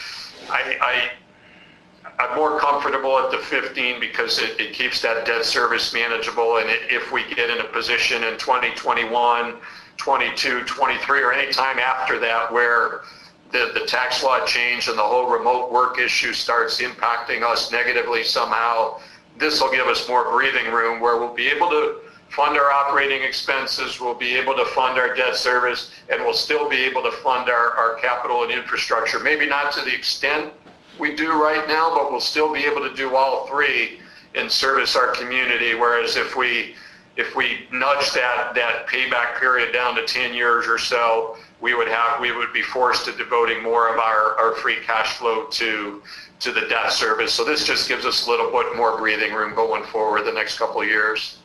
I'm more comfortable at the 15 because it keeps that debt service manageable. And if we get in a position in 2021, 22, 23, or any time after that where the tax law change and the whole remote work issue starts impacting us negatively somehow, this will give us more breathing room where we'll be able to fund our operating expenses, we'll be able to fund our debt service, and we'll still be able to fund our capital and infrastructure. Maybe not to the extent we do right now, but we'll still be able to do all three and service our community. Whereas if we nudge that payback period down to 10 years or so, we would be forced to devoting more of our free cash flow to the debt service. So this just gives us a little bit more breathing room going forward the next couple of years.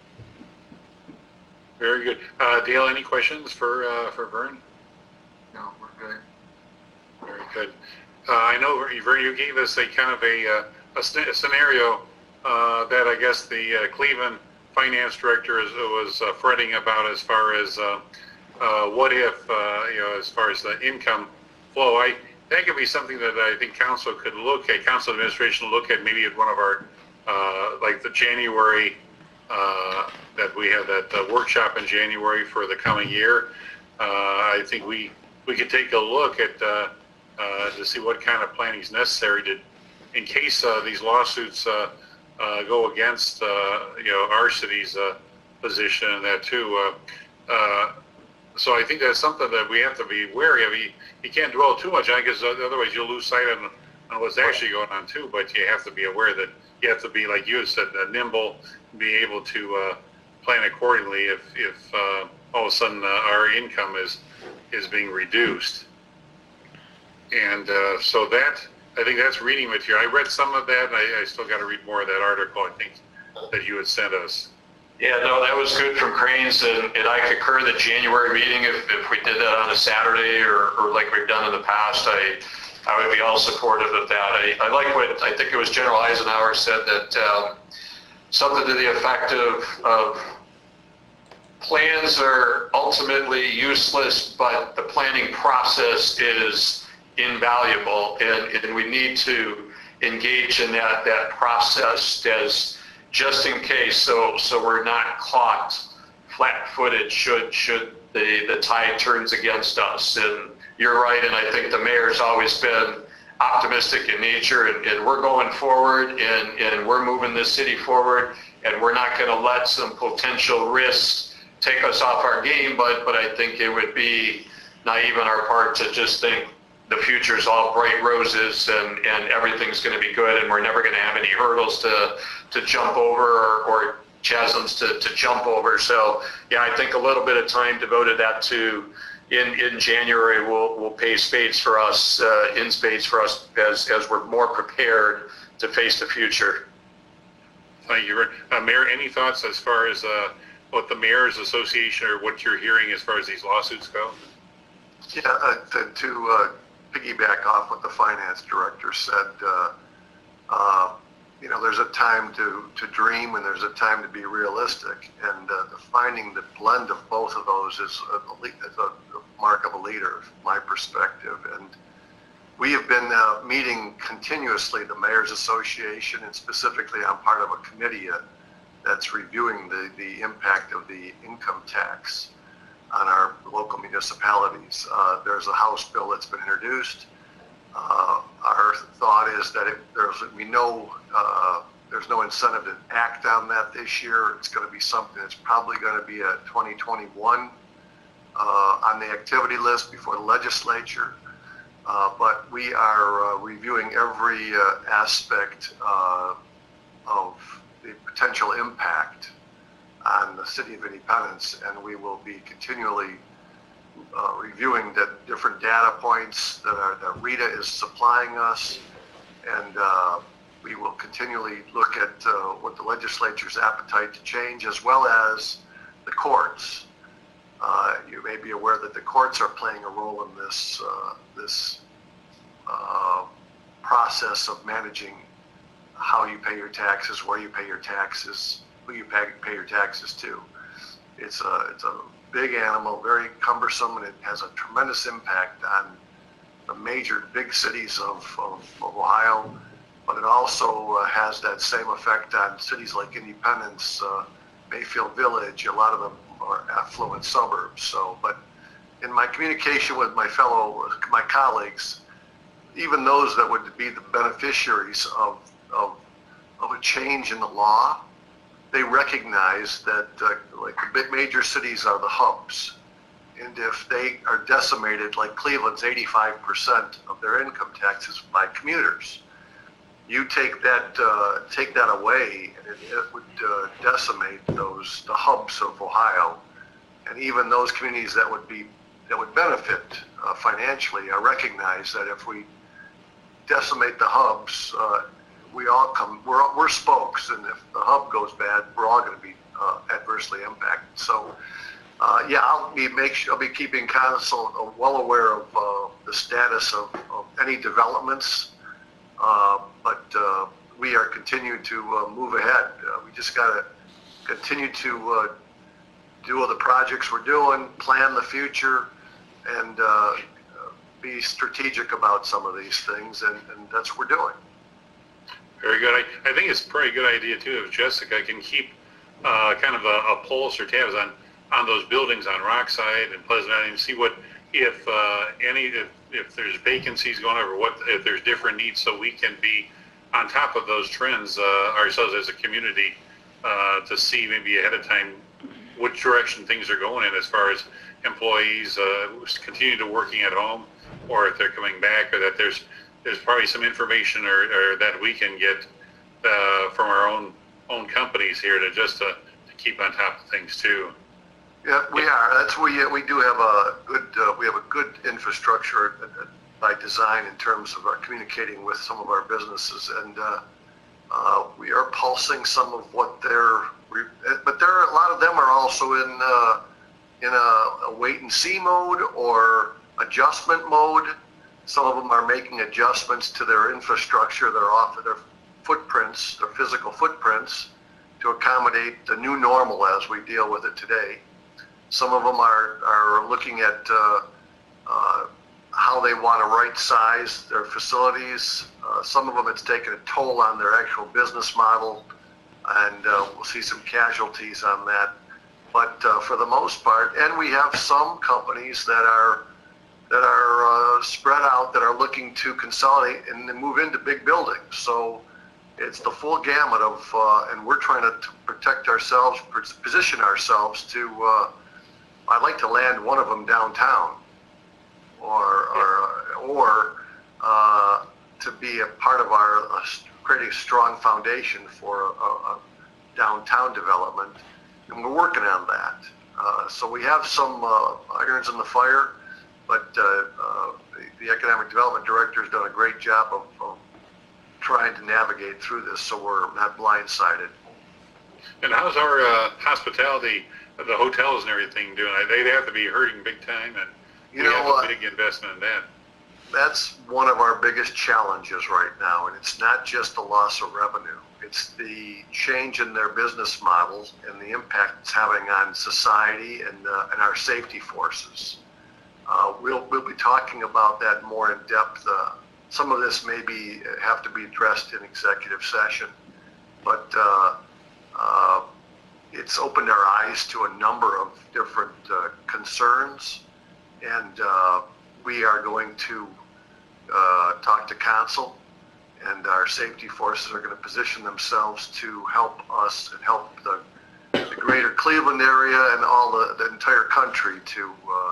Very good. Dale, any questions for Vern? No, we're good. Very good. I know, Vern, you gave us a kind of a scenario that I guess the Cleveland finance director was fretting about as far as what if, as far as the income flow. That could be something that I think council could look at, council administration look at maybe at one of our, like the January, that we have that workshop in January for the coming year. I think we could take a look at to see what kind of planning is necessary in case these lawsuits go against our city's position in that too. So I think that's something that we have to be wary of. You can't dwell too much on it because otherwise you'll lose sight on what's actually going on too. But you have to be aware that you have to be, like you said, nimble, be able to plan accordingly if all of a sudden our income is being reduced. And so that, I think that's reading material. I read some of that, and I still got to read more of that article, I think, that you had sent us. Yeah, no, that was good from Cranes, and I concur the January meeting, if we did that on a Saturday or like we've done in the past, I would be all supportive of that. I like what, I think it was General Eisenhower said that something to the effect of plans are ultimately useless, but the planning process is invaluable, and we need to engage in that process as just in case, so we're not caught flat-footed should the tide turns against us. And you're right, and I think the mayor's always been optimistic in nature, and we're going forward, and we're moving this city forward, and we're not going to let some potential risks take us off our game, but I think it would be naive on our part to just think the future's all bright roses and everything's going to be good and we're never going to have any hurdles to jump over or chasms to jump over. So yeah, I think a little bit of time devoted that to in January will pay spades for us, in spades for us as we're more prepared to face the future. Thank you. Mayor, any thoughts as far as what the Mayor's Association or what you're hearing as far as these lawsuits go? Yeah, to piggyback off what the finance director said, there's a time to dream and there's a time to be realistic, and finding the blend of both of those is a mark of a leader, from my perspective. And we have been meeting continuously, the Mayor's Association, and specifically I'm part of a committee that's reviewing the impact of the income tax on our local municipalities. There's a House bill that's been introduced. Our thought is that there's no incentive to act on that this year. It's going to be something that's probably going to be a 2021 on the activity list before the legislature. But we are reviewing every aspect of the potential impact on the City of Independence, and we will be continually reviewing the different data points that Rita is supplying us, and we will continually look at what the legislature's appetite to change, as well as the courts. You may be aware that the courts are playing a role in this process of managing how you pay your taxes, where you pay your taxes, who you pay your taxes to. It's a big animal, very cumbersome, and it has a tremendous impact on the major big cities of Ohio, but it also has that same effect on cities like Independence, Mayfield Village. A lot of them are affluent suburbs. So, but in my communication with my colleagues, even those that would be the beneficiaries of a change in the law, they recognize that like the major cities are the hubs, and if they are decimated, like Cleveland's 85% of their income taxes by commuters, you take that away, and it would decimate the hubs of Ohio, and even those communities that would benefit financially. I recognize that if we decimate the hubs, we're spokes, and if the hub goes bad, we're all going to be adversely impacted. So, I'll be keeping council well aware of the status of any developments, but we are continuing to move ahead. We just got to continue to do all the projects we're doing, plan the future, and be strategic about some of these things, and that's what we're doing. Very good. I think it's a pretty good idea too if Jessica can keep kind of a pulse or tabs on those buildings on Rockside and Pleasant Valley, and see what if there's vacancies going over, what if there's different needs, so we can be on top of those trends ourselves as a community to see maybe ahead of time which direction things are going in as far as employees continue to working at home, or if they're coming back, or that there's probably some information or that we can get from our own companies here to keep on top of things too. Yeah, we are. We do have a good infrastructure by design in terms of our communicating with some of our businesses, and we are pulsing some of what but a lot of them are also in a wait and see mode or adjustment mode. Some of them are making adjustments to their infrastructure, their footprints, their physical footprints, to accommodate the new normal as we deal with it today. Some of them are looking at how they want to right size their facilities. Some of them, it's taken a toll on their actual business model, and we'll see some casualties on that. But for the most part, and we have some companies that are spread out, that are looking to consolidate and move into big buildings. So it's the full gamut of, and we're trying to protect ourselves, position ourselves to, I'd like to land one of them downtown, or to be a part of our creating a strong foundation for downtown development, and we're working on that. So we have some irons in the fire, but the Economic Development Director has done a great job of trying to navigate through this so we're not blindsided. And how's our hospitality, the hotels and everything doing? They'd have to be hurting big time, and we have a big investment in that. That's one of our biggest challenges right now, and it's not just the loss of revenue. It's the change in their business models and the impact it's having on society and our safety forces. We'll be talking about that more in depth. Some of this may have to be addressed in executive session, but it's opened our eyes to a number of different concerns, and we are going to talk to council, and our safety forces are going to position themselves to help us and help the greater Cleveland area and all the entire country to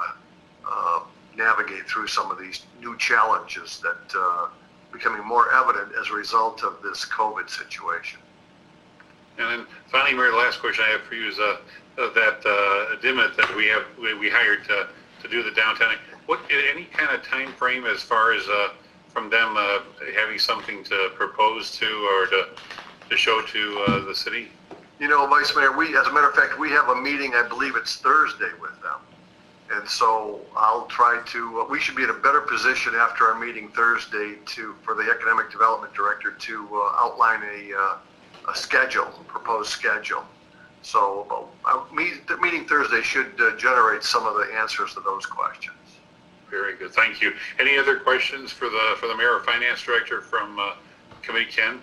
navigate through some of these new challenges that are becoming more evident as a result of this COVID situation. And then finally, Mayor, the last question I have for you is that Dimmitt that we hired to do the downtown. What any kind of time frame as far as from them having something to propose to or to show to the city? You know, Vice Mayor, as a matter of fact, we have a meeting, I believe it's Thursday with them. And so I'll try to, we should be in a better position after our meeting Thursday for the Economic Development Director to outline a schedule, a proposed schedule. So the meeting Thursday should generate some of the answers to those questions. Very good, thank you. Any other questions for the Mayor or Finance Director from Committee Ken?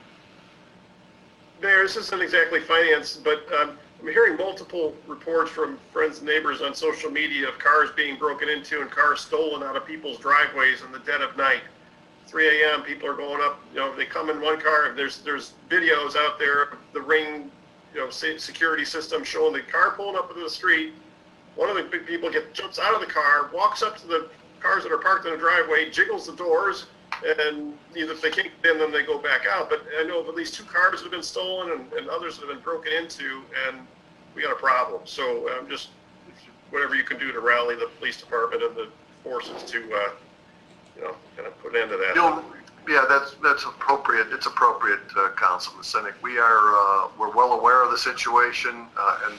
Mayor, this isn't exactly finance, but I'm hearing multiple reports from friends and neighbors on social media of cars being broken into and cars stolen out of people's driveways in the dead of night. 3 a.m. people are going up, they come in one car. There's videos out there of the Ring, security system showing the car pulling up into the street. One of the big people jumps out of the car, walks up to the cars that are parked in the driveway, jiggles the doors, and either if they can't get in, then they go back out. But I know of at least 2 cars that have been stolen and others that have been broken into, and we got a problem. So just whatever you can do to rally the police department and the forces to, kind of put an end to that. Yeah, that's appropriate. It's appropriate, Councilman Sinek. We're well aware of the situation, and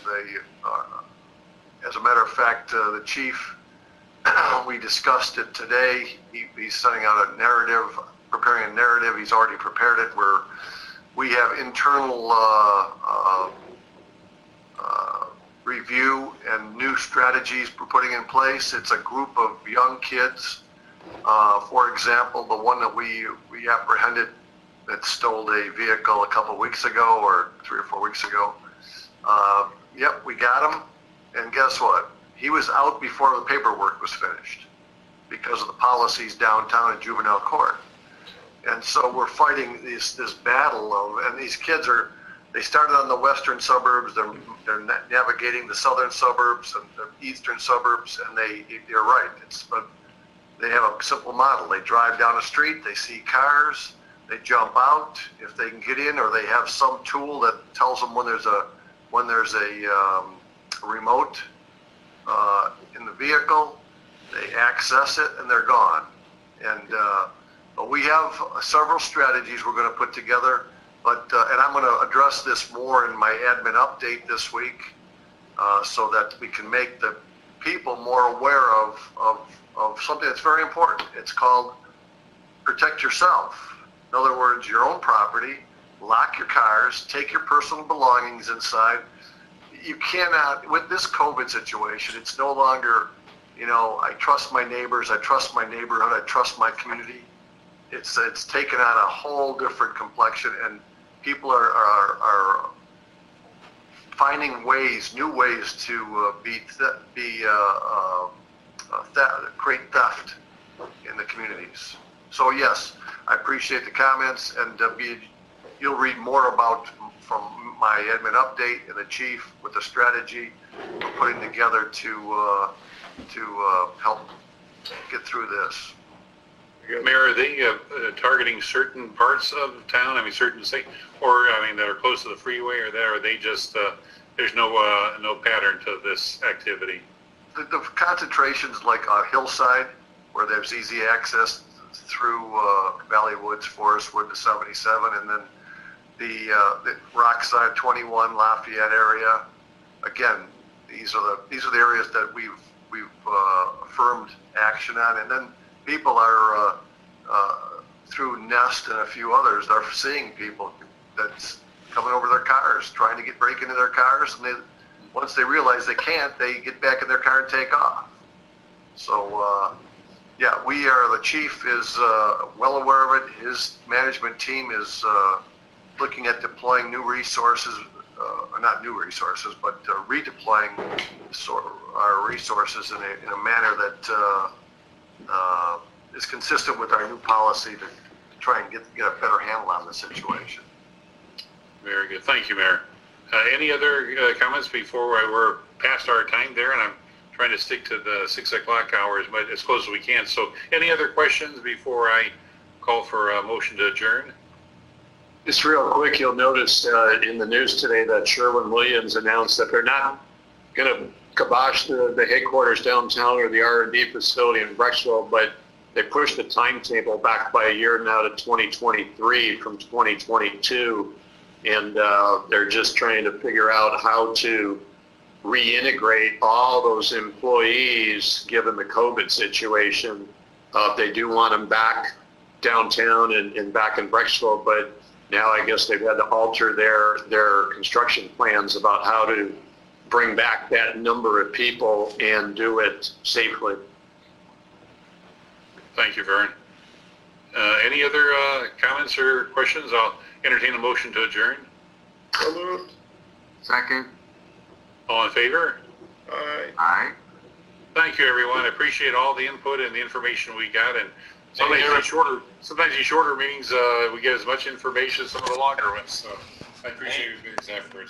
as a matter of fact, the chief. We discussed it today. He's sending out a narrative, preparing a narrative. He's already prepared it where we have internal review and new strategies we're putting in place. It's a group of young kids. For example, the one that we apprehended that stole a vehicle a couple weeks ago or 3 or 4 weeks ago. Yep, we got him. And guess what? He was out before the paperwork was finished because of the policies downtown in juvenile court. And so we're fighting this battle and these kids they started on the western suburbs, they're navigating the southern suburbs and the eastern suburbs, and you're right, but they have a simple model. They drive down a street, they see cars, they jump out if they can get in, or they have some tool that tells them when there's a remote in the vehicle, they access it and they're gone. And but we have several strategies we're going to put together. And I'm going to address this more in my admin update this week, so that we can make the people more aware of something that's very important. It's called protect yourself. In other words, your own property, lock your cars, take your personal belongings inside. You cannot, with this COVID situation, it's no longer, I trust my neighbors, I trust my neighborhood, I trust my community. It's taken on a whole different complexion, and people are finding new ways to create theft in the communities. So yes, I appreciate the comments, and you'll read more from my admin update and the chief with the strategy we're putting together to help get through this. Mayor, are they targeting certain parts of town? I mean, certain or I mean, that are close to the freeway, or that, or are they just there's no pattern to this activity? The concentrations like Hillside, where there's easy access through Valley Woods, Forest Wood to 77, and then the Rockside 21 Lafayette area. Again, these are the areas that we've affirmed action on, and then people are through Nest and a few others are seeing people that's coming over their cars, trying to break into their cars, and once they realize they can't, they get back in their car and take off. So yeah, the chief is well aware of it. His management team is looking at deploying new resources, not new resources, but redeploying our resources in a manner that is consistent with our new policy to try and get a better handle on the situation. Very good. Thank you, Mayor. Any other comments before we're past our time there? And I'm trying to stick to the 6 o'clock hours, but as close as we can. So any other questions before I call for a motion to adjourn? Just real quick, you'll notice in the news today that Sherwin-Williams announced that they're not going to kibosh the headquarters downtown or the R&D facility in Brecksville, but they pushed the timetable back by a year now to 2023 from 2022. And they're just trying to figure out how to reintegrate all those employees given the COVID situation. They do want them back downtown and back in Brecksville, but now I guess they've had to alter their construction plans about how to bring back that number of people and do it safely. Thank you, Vern. Any other comments or questions? I'll entertain a motion to adjourn. So moved. Second? All in favor? Aye. Aye. Thank you, everyone. I appreciate all the input and the information we got. And sometimes these shorter meetings, we get as much information as some of the longer ones. So I appreciate your efforts.